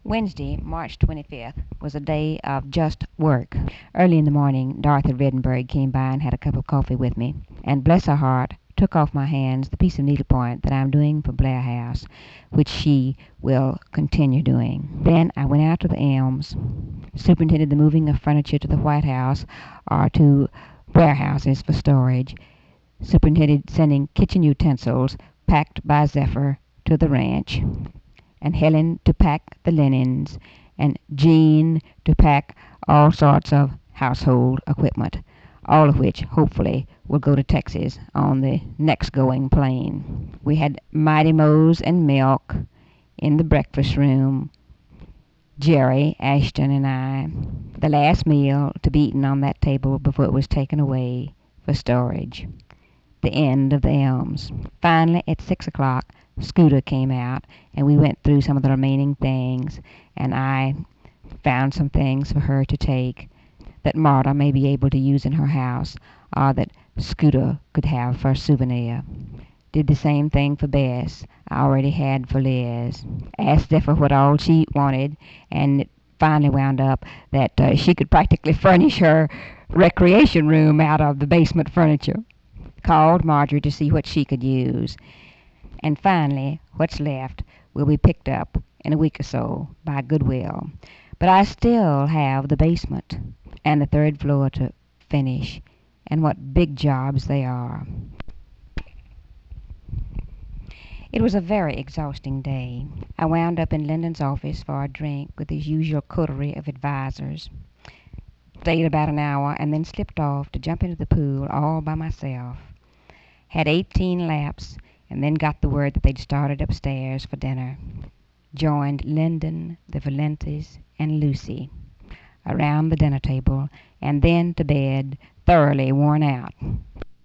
Wednesday, March 25th, was a day of just work. Early in the morning, Dorothy Redenberg came by and had a cup of coffee with me, and bless her heart, took off my hands the piece of needlepoint that I'm doing for Blair House, which she will continue doing. Then I went out to the Elms, superintended the moving of furniture to the White House or to warehouses for storage, superintended sending kitchen utensils packed by Zephyr to the ranch, and Helen to pack the linens, and Jean to pack all sorts of household equipment, all of which hopefully will go to Texas on the next going plane. We had Mighty Mo's and milk in the breakfast room, Jerry, Ashton, and I, the last meal to be eaten on that table before it was taken away for storage. The end of the Elms. Finally, at 6 o'clock, Scooter came out, and we went through some of the remaining things, and I found some things for her to take that Marta may be able to use in her house, or that Scooter could have for a souvenir. Did the same thing for Bess I already had for Liz. Asked Zephyr what all she wanted, and it finally wound up that she could practically furnish her recreation room out of the basement furniture. Called Marjorie to see what she could use. And finally, what's left will be picked up in a week or so by Goodwill. But I still have the basement and the third floor to finish, and what big jobs they are. It was a very exhausting day. I wound up in Lyndon's office for a drink with his usual coterie of advisors. Stayed about an hour and then slipped off to jump into the pool all by myself. Had 18 laps, and then got the word that they'd started upstairs for dinner. Joined Lyndon, the Valentes, and Lucy around the dinner table, and then to bed, thoroughly worn out.